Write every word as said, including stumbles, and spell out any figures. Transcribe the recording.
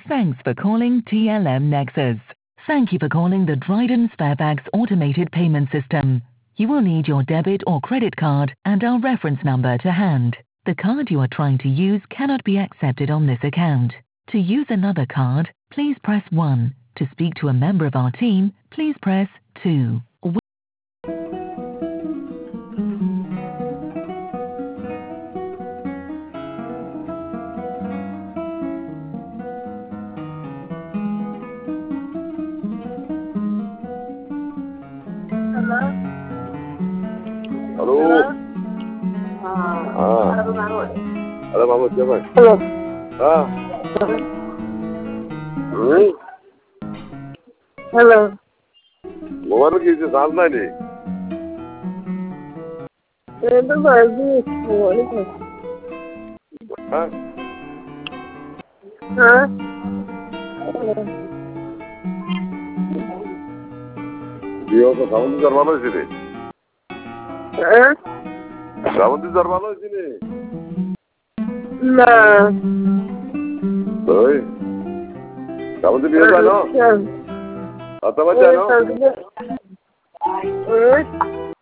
Thanks for calling T L M Nexus. Thank you for calling the Dryden Sparebags Automated Payment System. You will need your debit or credit card and our reference number to hand. The card you are trying to use cannot be accepted on this account. To use another card, please press one. To speak to a member of our team, please press two. Hello? Hello? Hello? Ah. Hello, Mahmoud. Hello, Mahmoud. Siapa? Hello. Ah. Hmm? Hello. Mobar ki se saal na ni. Itu bagus. Boleh kan? Hah? Hah? Dia tu sound करवाना sini. Hah? Sound करवाना sini. Nah. Oi. Sound dia tu no. Atau macam no. Eh?